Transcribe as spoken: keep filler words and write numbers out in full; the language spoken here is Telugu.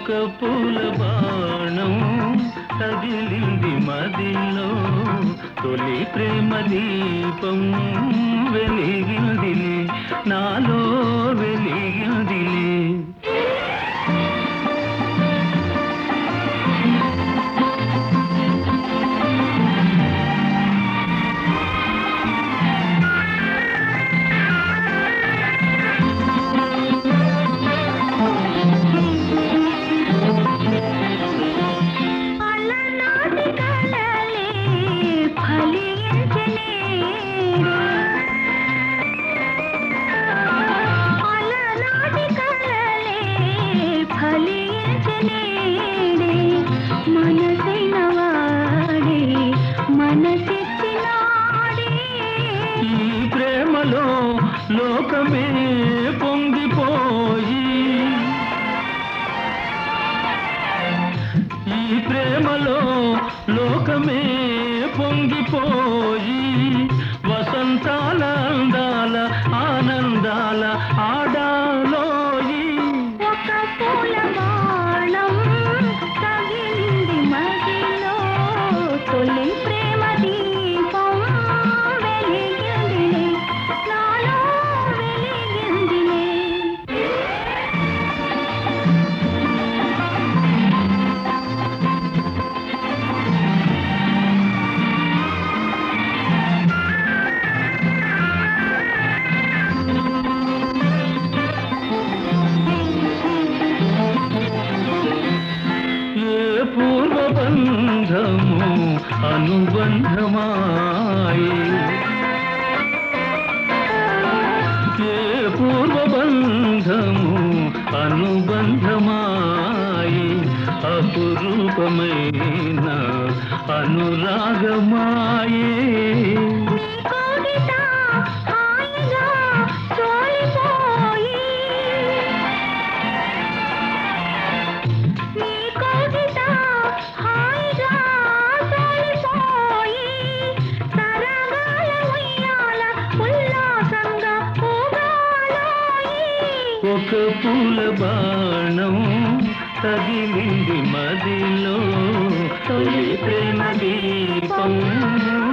ఒక పూల బాణం తగిలింది మదిలో, తొలి ప్రేమ దీపం వెలిగిందిలే, నాలో వెలిగిందిలే. ఈ ప్రేమలో లోకమే పొంగిపోయి, ఈ ప్రేమలో లోకమే పొంగిపోయి, వసంతాల అందాల ఆనందాల ఆడాలోయి. ఒక పూల బాణం తగిలింది మదిలో, తొలి ప్రేమ దీపం వెలిగిందిలే, నాలో వెలిగిందిలే. పూర్వబంధము అనుబంధమాయే, ఏ పూర్వబంధము అనుబంధమాయే, అపురూపమైన అనురాగమాయే. ఒక పూల బాణం తగిలింది మదిలో, తొలి ప్రేమ దీపం